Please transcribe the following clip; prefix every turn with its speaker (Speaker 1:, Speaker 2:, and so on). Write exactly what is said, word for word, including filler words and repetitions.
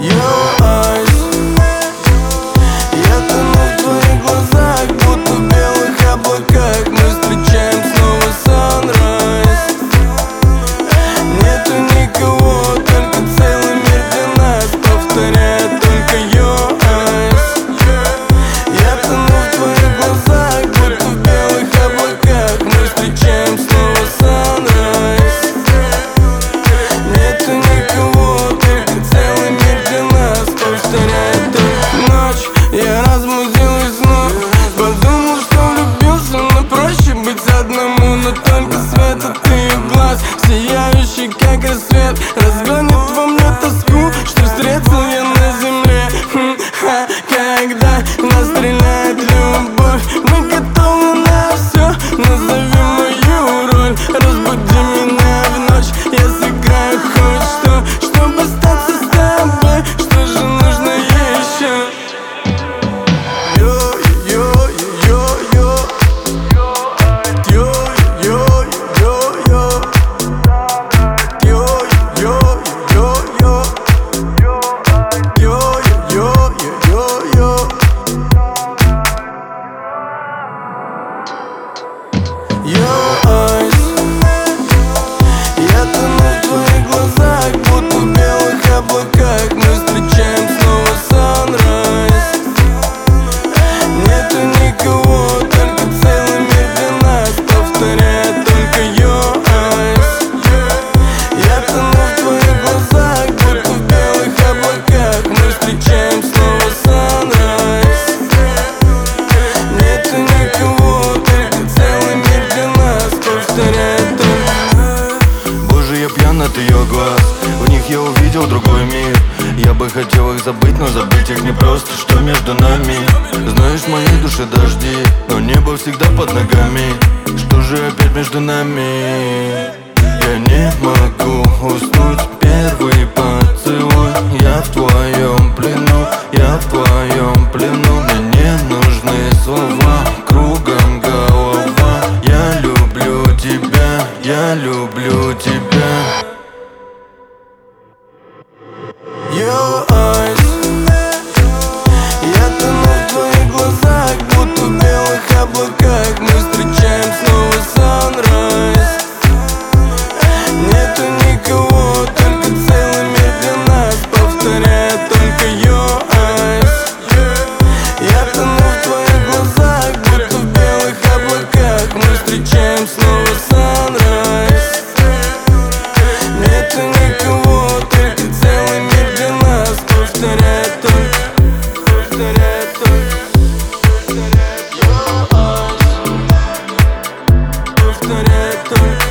Speaker 1: Your eyes. Я тону в твоих глазах, будто в белых облаках. Мы встречаем снова sunrise. Нету никого, только целый мир для нас. Повторяет только your eyes. Я тону в твоих глазах, будто в белых облаках. Мы встречаем снова sunrise. Нету никого, только целый мир для нас. Повторяет только ночь. Я размудил из снов. Подумал, что влюбился, но проще быть одному. Но только свет от их глаз, сияющий как рассвет, разгонит во мне тоску, что встретил я на земле. Хм, ха, когда нас стреляет любовь, мы готовы на все. Назови мою роль, разбуди меня в ночь. Я сыграю хоть что, чтобы остаться с тобой. Что же нужно еще? Your eyes. Я тону в твоих глазах, будто в белых облаках. Мы встречаем снова sunrise. Нету никого, только целый мир для нас. Повторяет только your eyes. Я тону в твоих глазах, будто в белых облаках. Мы встречаем снова sunrise. Нету никого, только целый мир для нас. Повторяет только.
Speaker 2: Боже, я пьян от ее глаз. В них я увидел другой мир. Я бы хотел их забыть, но забыть их непросто. Что между нами? Знаешь, в моей душе дожди, но небо всегда под ногами. Что же опять между нами? Я не могу уснуть. Первый поцелуй. Я в твоем плену, я в твоем плену. Мне не нужны слова, кругом голова. Я люблю тебя, я люблю тебя.
Speaker 1: Your eyes. Я тону в твоих глазах, будто в белых облаках. Мы встречаем снова sunrise. Нету никого, только целый мир для нас. Повторяет только your eyes. Я тону в твоих глазах, будто в белых облаках. Мы встречаем снова sunrise. Нету никого, только целый мир для нас. Повторяет только, повторяет только your eyes. Повторяет только.